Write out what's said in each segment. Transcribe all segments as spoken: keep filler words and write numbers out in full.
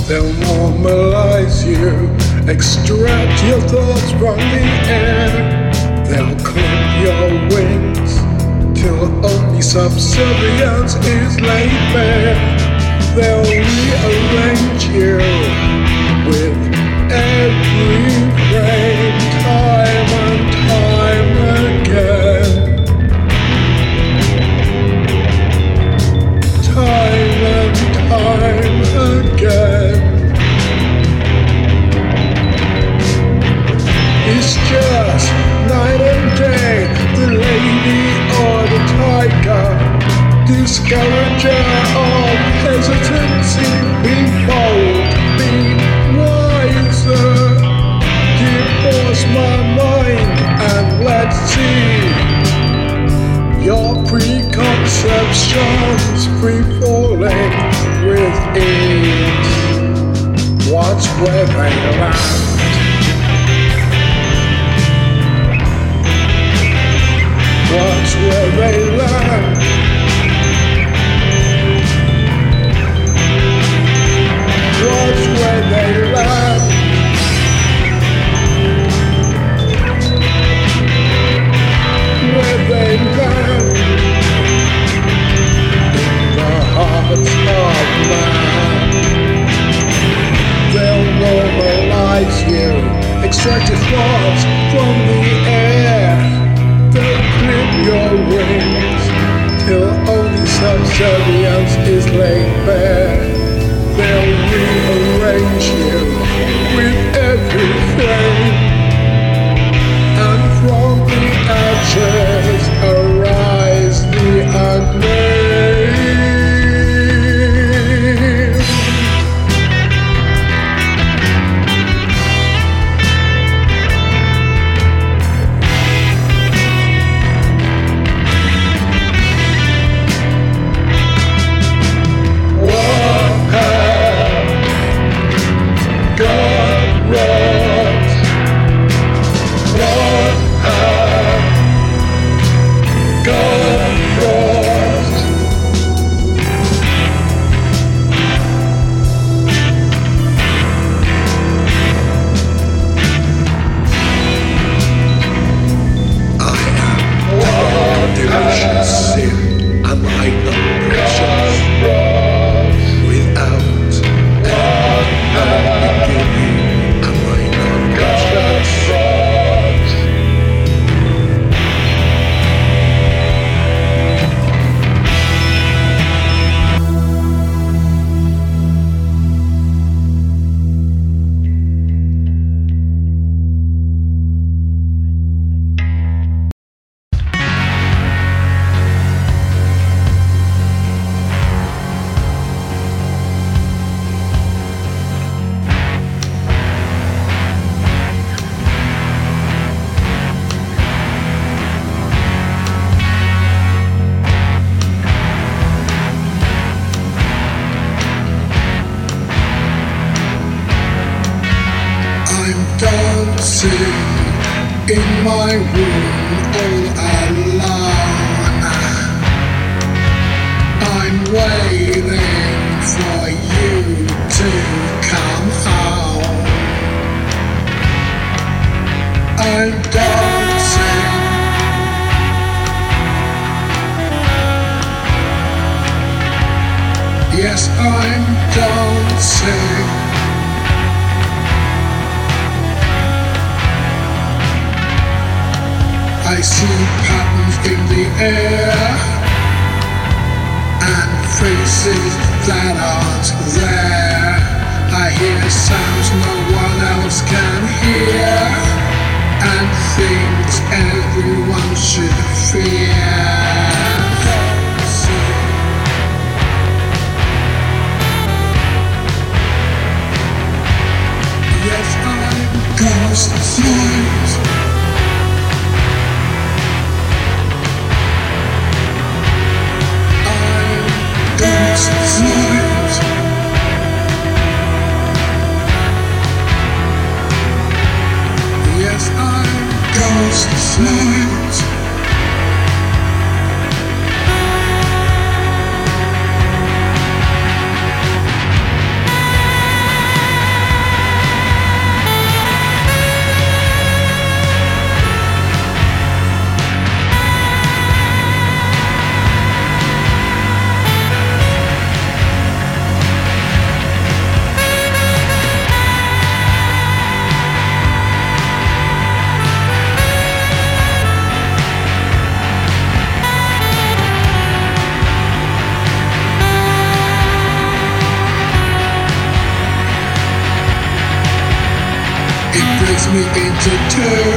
They'll normalize you, extract your thoughts from the air. They'll clip your wings till only subservience is laid bare. They'll rearrange you with every frame, time and time again. Time and time again. It's just night and day, the lady or the tiger, discourager of hesitancy. Be bold, be wiser. Divorce my mind and let's see your preconceptions free falling with ease. Watch where they land. Watch where they land. Watch where they land. Where they land. In the hearts of man. They'll normalize you, extract your thoughts from the air. They'll clip your wings till only subservience is laid bare. They'll rearrange you with every frame, and from the ashes arise the unnamed. In my room all alone, I'm waiting for you to come home. I'm dancing, yes I'm dancing. I see patterns in the air and faces that aren't there. I hear sounds no one else can hear and things everyone should fear. Yes, I'm ghost flight. Ghost flight. Yes, I'm ghost flight. me into two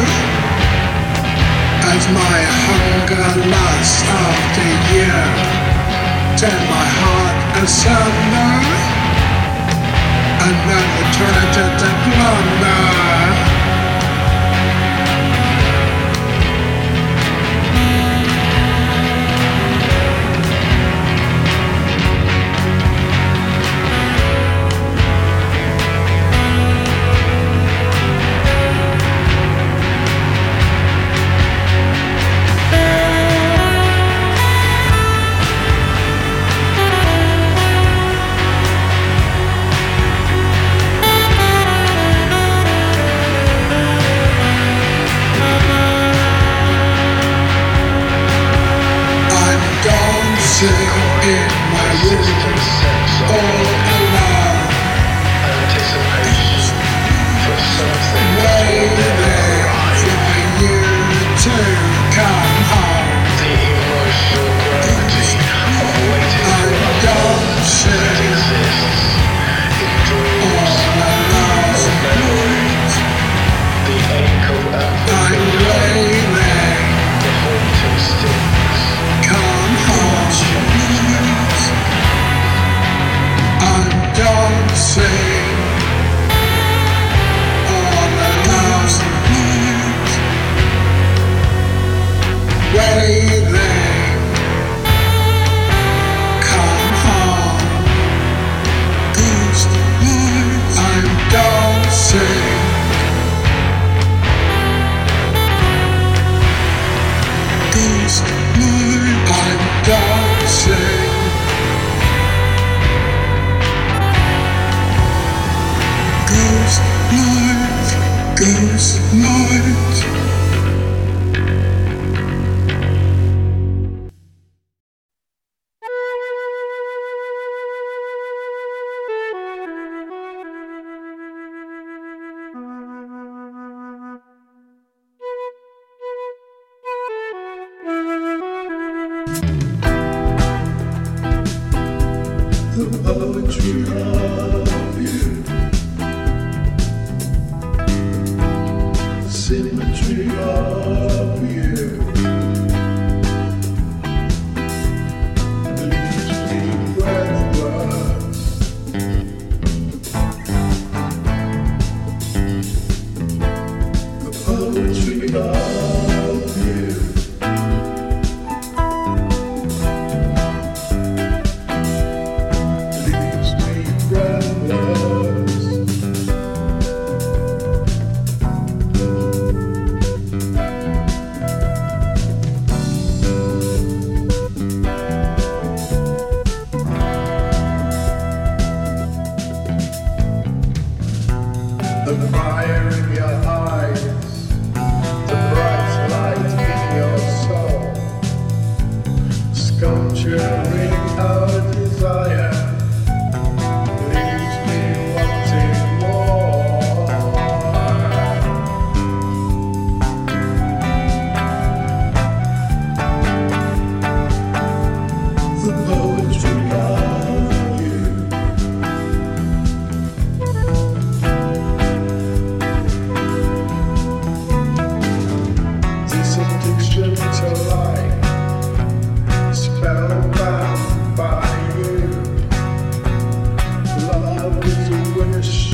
as my hunger lasts after you. Tear my heart asunder and then return it to plunder. In my room, all alone, anticipation for something waiting for you to come home. The emotional gravity of waiting for a love that exists in dreams or memories. The ache of apathy, the haunting stillness. Come home. I'm dancing all alone, waiting. Come home. I'm dancing. I'm dancing. Ghost night, ghost night. The poetry of you, the symmetry of you, leaves me breathless. The poetry of you. The fire in your eyes, the bright light in your soul, sculpturing our desire, leaves me wanting more. The poetry of you. Addiction to life, spellbound by you. Love is a wish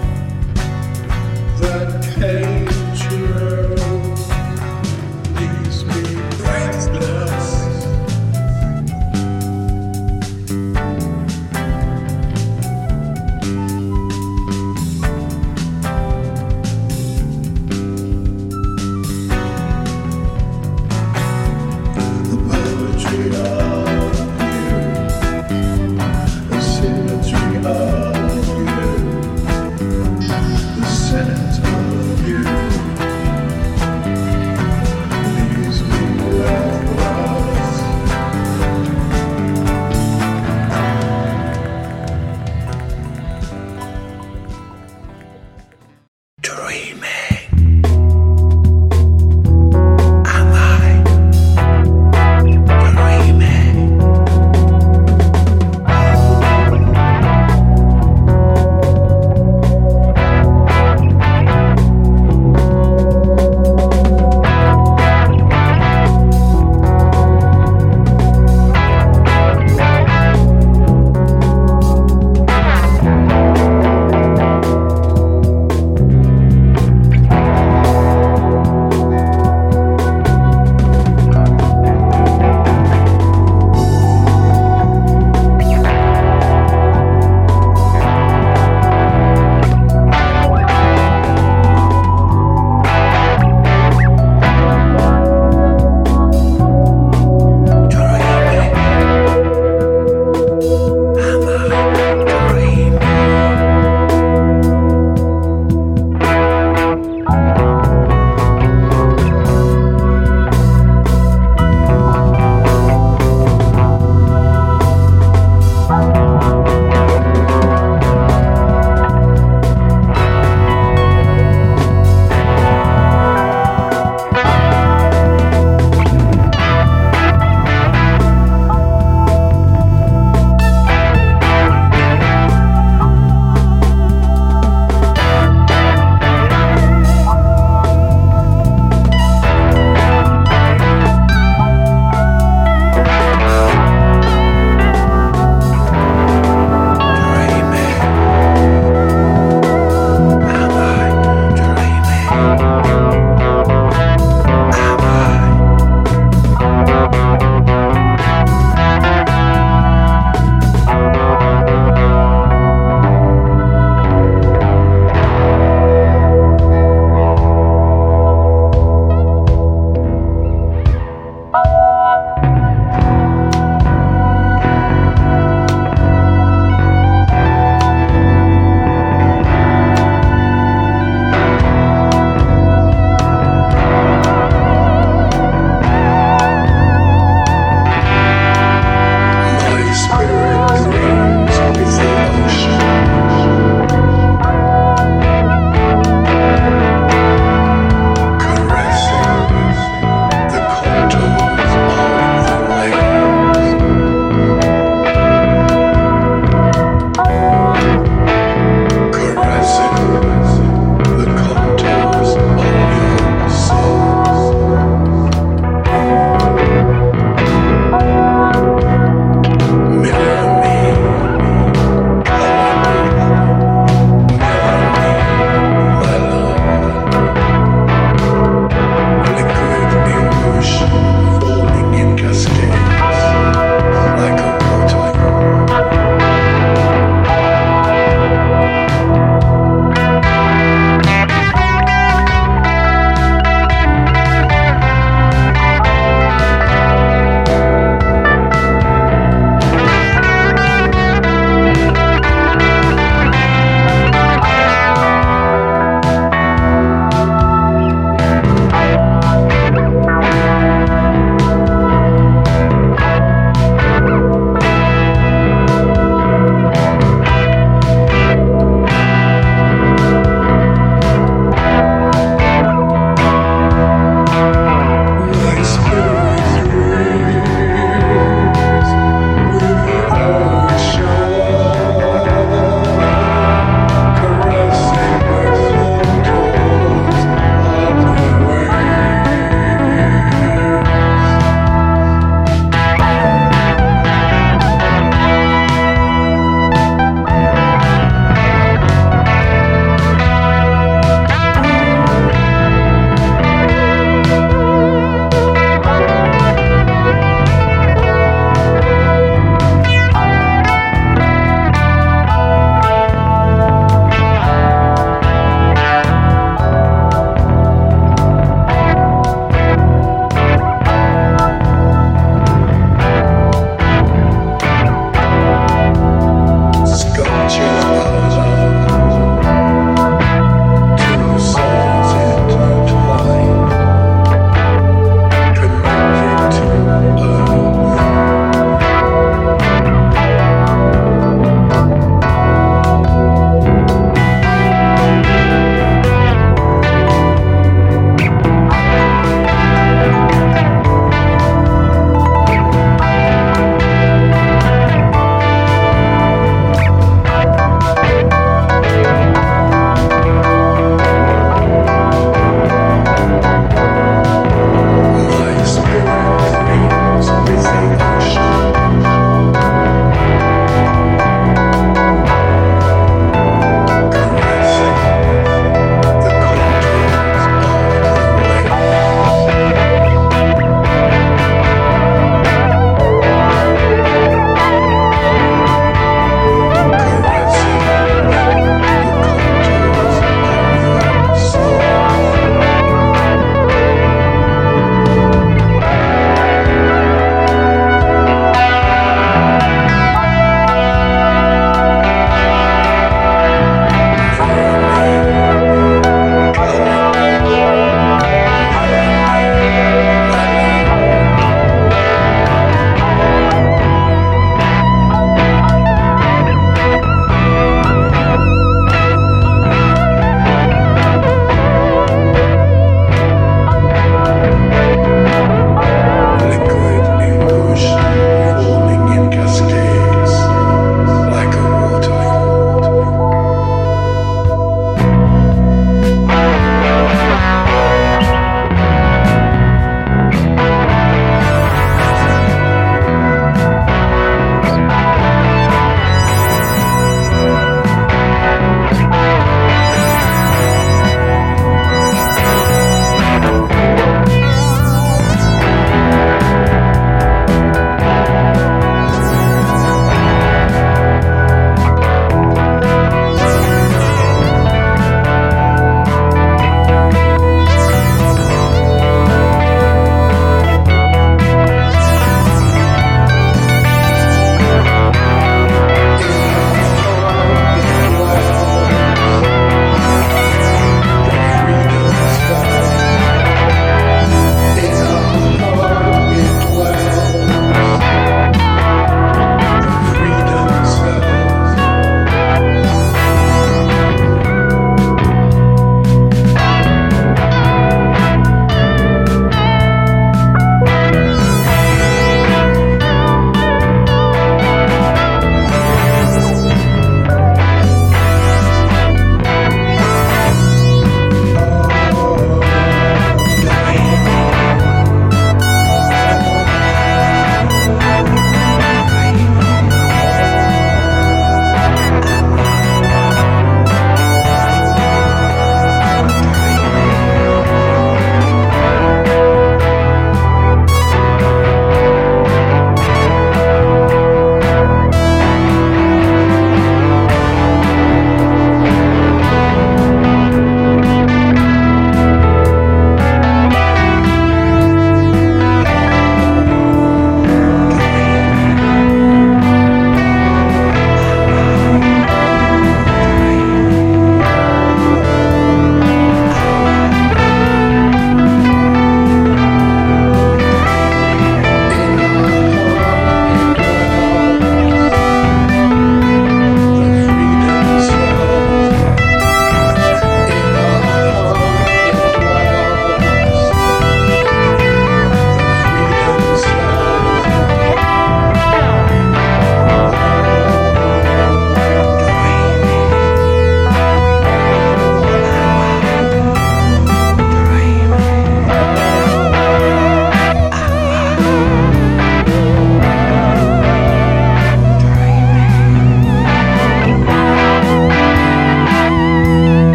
that came true. Leaves me breathless.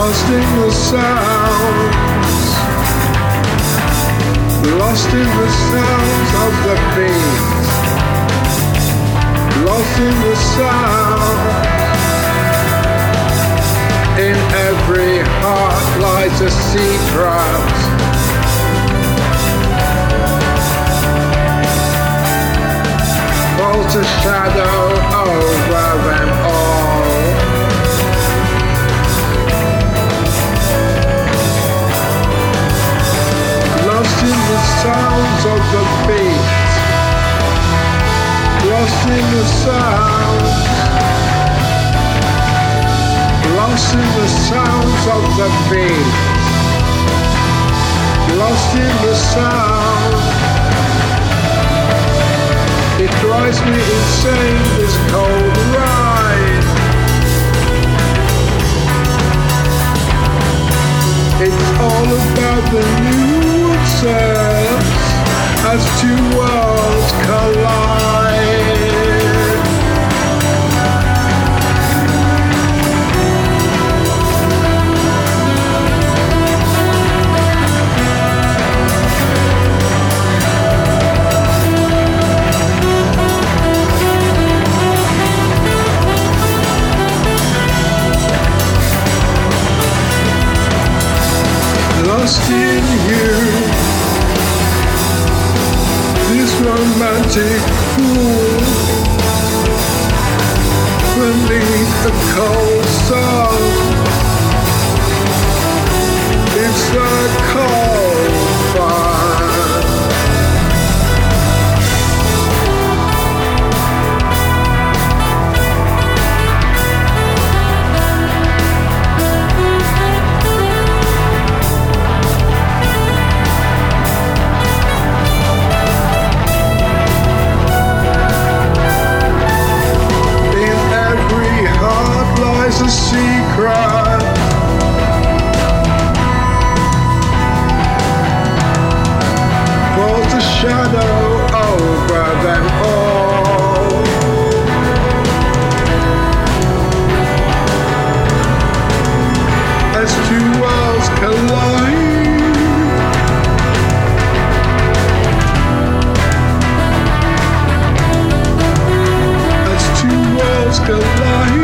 lost in the sounds, lost in the sounds of the beat, lost in the sound. In every heart lies a secret. Falls a shadow over them all. Lost in the sounds of the beat, lost in the sounds, lost in the sounds of the beat, lost in the sound. It drives me insane, this cold ride. It's all about the nuances as two worlds collide. Lost in you, this romantic pool, beneath a cold sun. It's a cold fun. A secret. Falls a shadow over them all. As two worlds collide, as two worlds collide.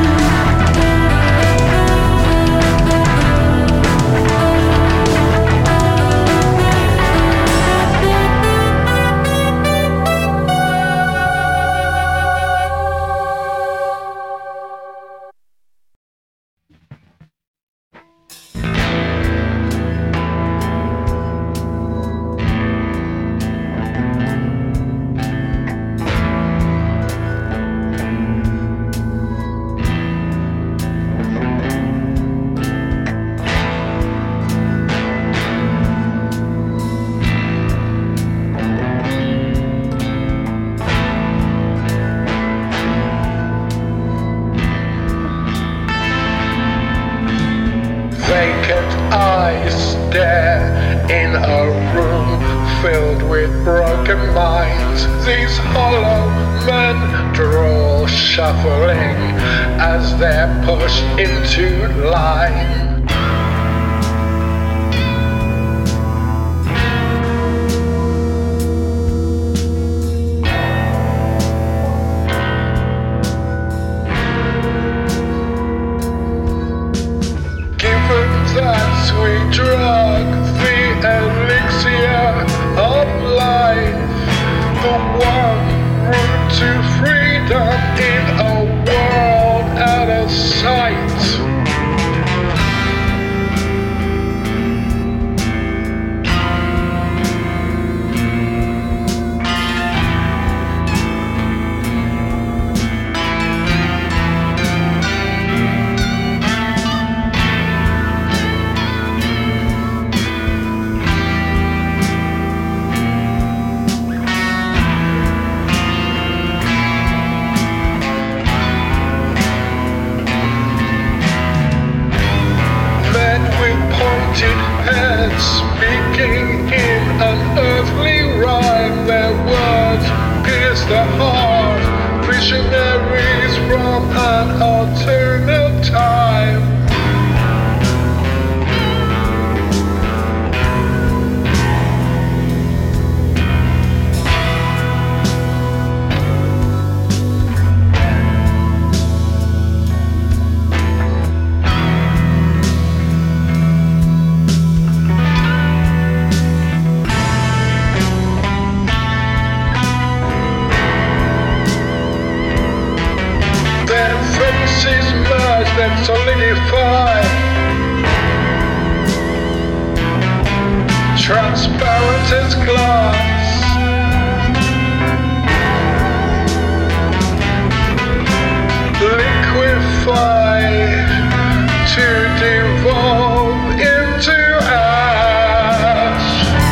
Vacant eyes stare in a room filled with broken minds. These hollow men draw shuffling as they're pushed into line. That sweet drug, the elixir of life, the one route to freedom in a world out of sight. Speaking in an earthly rhyme, their words pierce the heart. Visionaries from an alternate time. liquefy. Transparent as glass, liquefy to devolve into ash.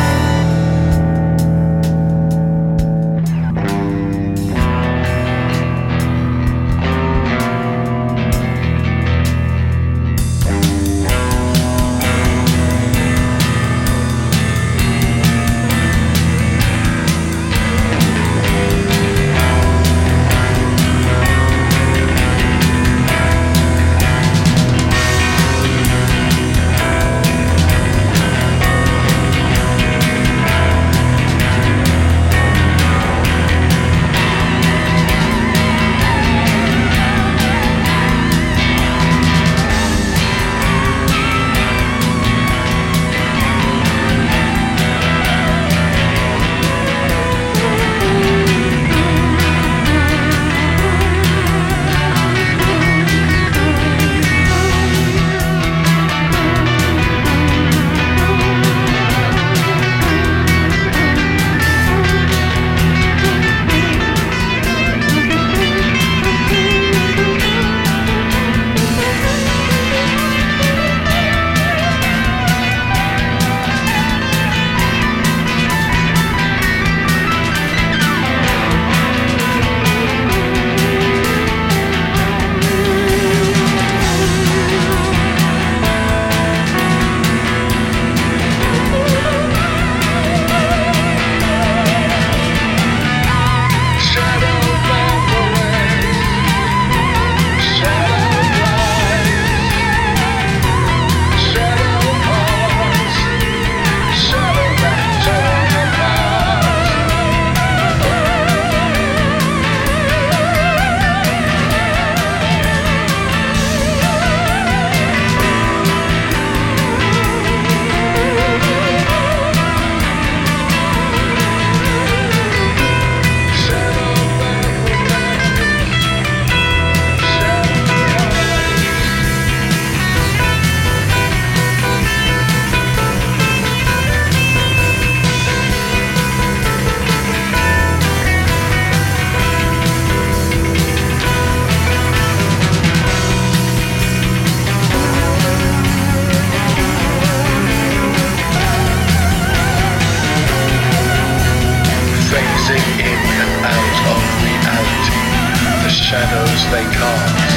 Shadows they cast,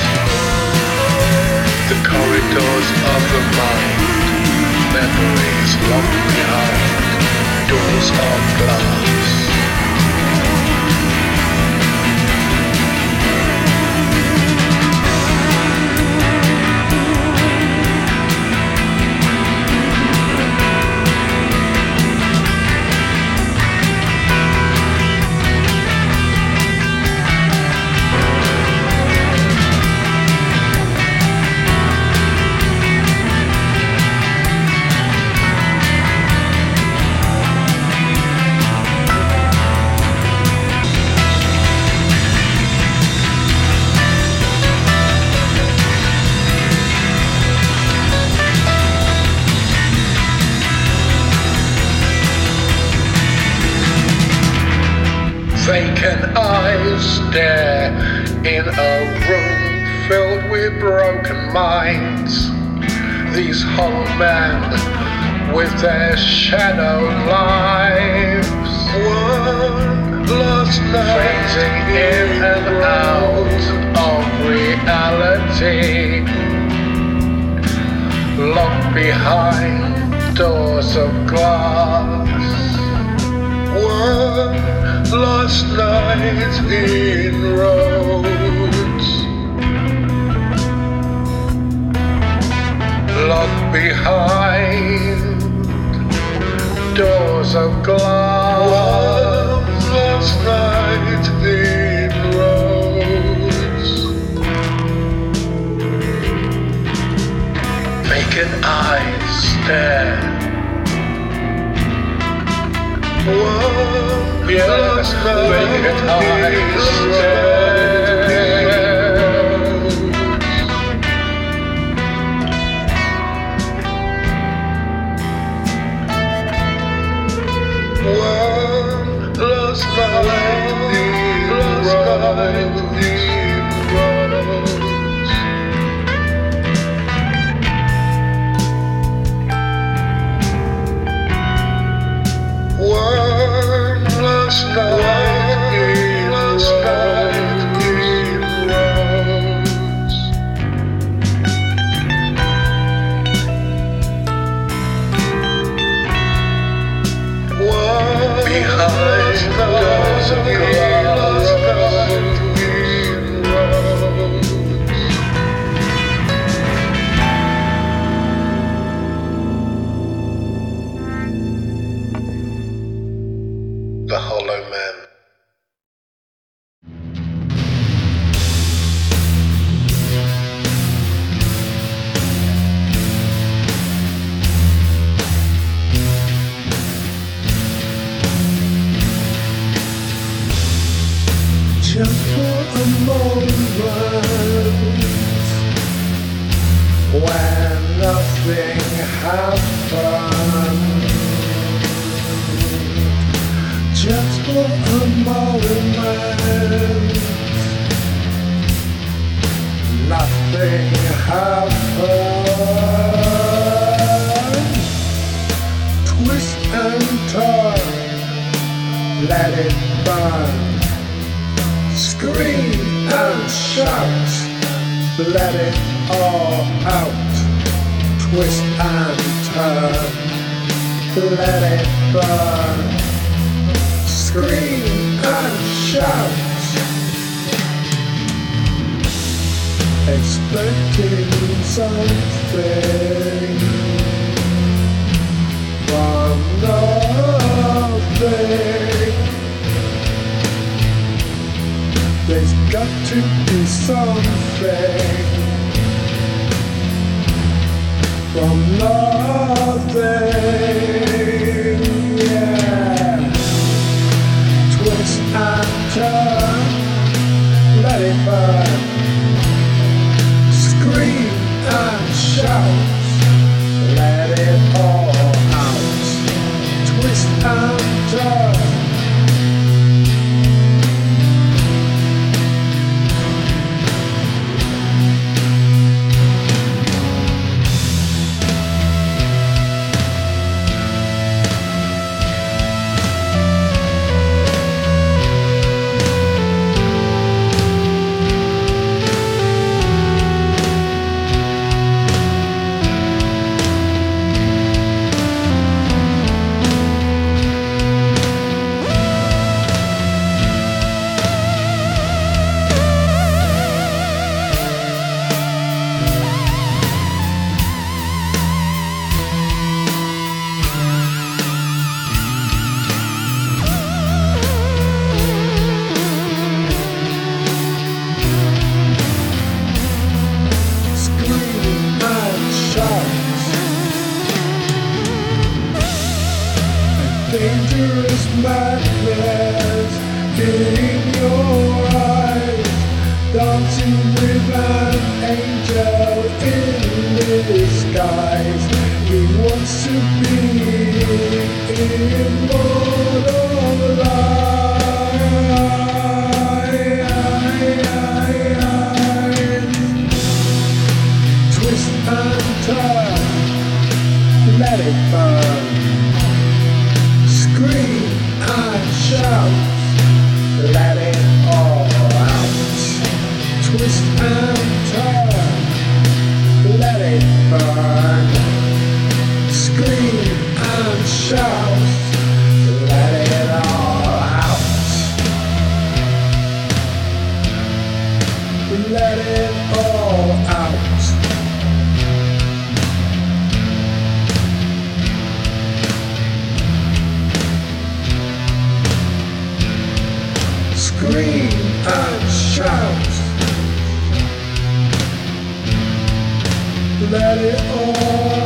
the corridors of the mind, memories locked behind doors of glass. Vacant eyes stare in a room filled with broken minds. These hollow men with their shadow lives. One lost night fading in and out of reality, locked behind doors of glass. One lost night in roads, locked behind doors of glass. One lost night in roads, vacant eyes stare. One yes, vacant eyes stare. lost, lost, we lost, lost, we lost. The Hollow Man. Just for a moment, when nothing happened. Just for a moment, nothing happened. Twist and turn, let it burn. Scream and shout, let it all out. Twist and turn, let it burn. Scream and shout, expecting something from nothing. There's got to be something from nothing, yeah. Twist and turn, let it burn. Scream and shout, let it all out. Twist and turn. Dangerous madness in your eyes, dancing with an angel in disguise. He wants to be immortalized. Twist and turn, let it burn. Scream and shout, let it all out. Twist and turn, let it burn. Scream and shout, let it all out. Let it all out. Scream and shout, let it all